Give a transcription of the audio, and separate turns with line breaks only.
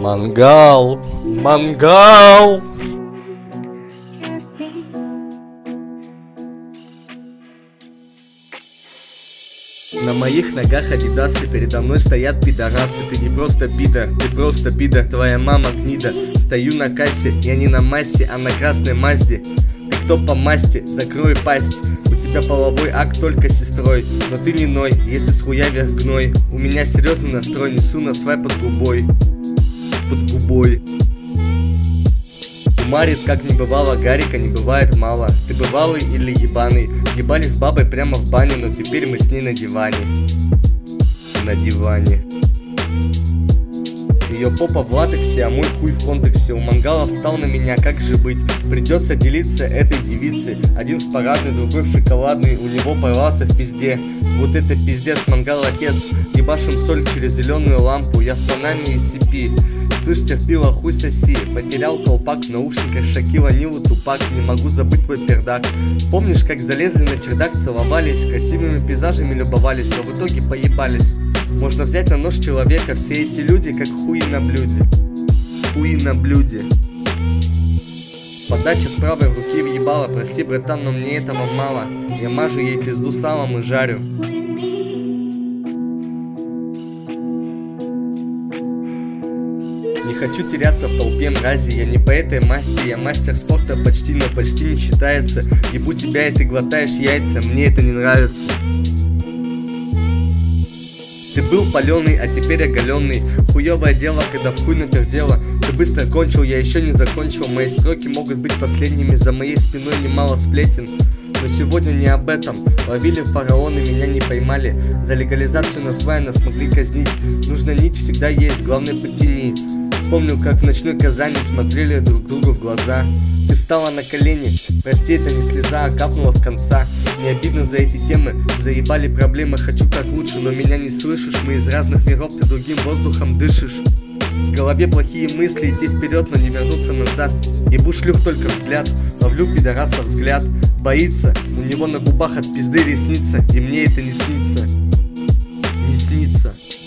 Мангал, мангал. На моих ногах адидасы, передо мной стоят пидорасы. Ты не просто пидор, ты просто пидор, твоя мама гнида. Стою на кассе, я не на массе, а на красной Мазде. Ты кто по масти, закрой пасть. У тебя половой акт только с сестрой. Но ты не ной, если с хуя вверх гной. У меня серьезный настрой, несу на свай под губой. Под губой. Умарит, как не бывало, Гарика не бывает мало. Ты бывалый или ебаный? Ебались с бабой прямо в бане, но теперь мы с ней на диване. На диване. Ее попа в латексе, а мой хуй в контексе. У мангала встал на меня, как же быть? Придется делиться этой девицей. Один в парадный, другой в шоколадный. У него порвался в пизде. Вот это пиздец, мангал отец. Ебашим соль через зеленую лампу. Я в Панаме и Сипи. Слышь, терпила, хуй соси. Потерял колпак в наушниках, Шакила, Нилу, Тупак. Не могу забыть твой пердак. Помнишь, как залезли на чердак, целовались, красивыми пейзажами любовались, но в итоге поебались. Можно взять на нож человека, все эти люди как хуи на блюде. Хуи на блюде. Подача с правой руки въебала. Прости, братан, но мне этого мало. Я мажу ей пизду салом и жарю. Не хочу теряться в толпе мрази. Я не по этой масти, я мастер спорта почти, но почти не считается. Ебу тебя и ты глотаешь яйца, мне это не нравится. Ты был паленый, а теперь оголенный. Хуевое дело, когда в хуй напердело. Ты быстро кончил, я еще не закончил. Мои строки могут быть последними. За моей спиной немало сплетен. Но сегодня не об этом. Ловили фараоны, меня не поймали. За легализацию на свай нас смогли казнить. Нужно нить всегда есть, главное потяни. Вспомнил, как в ночной Казани смотрели друг другу в глаза. Ты встала на колени, прости, это не слеза, а капнула с конца. Не обидно за эти темы, заебали проблемы. Хочу как лучше, но меня не слышишь. Мы из разных миров, ты другим воздухом дышишь. В голове плохие мысли, идти вперед, но не вернуться назад. Ебу шлюх только взгляд, ловлю пидораса взгляд. Боится, у него на губах от пизды ресница. И мне это не снится. Не снится.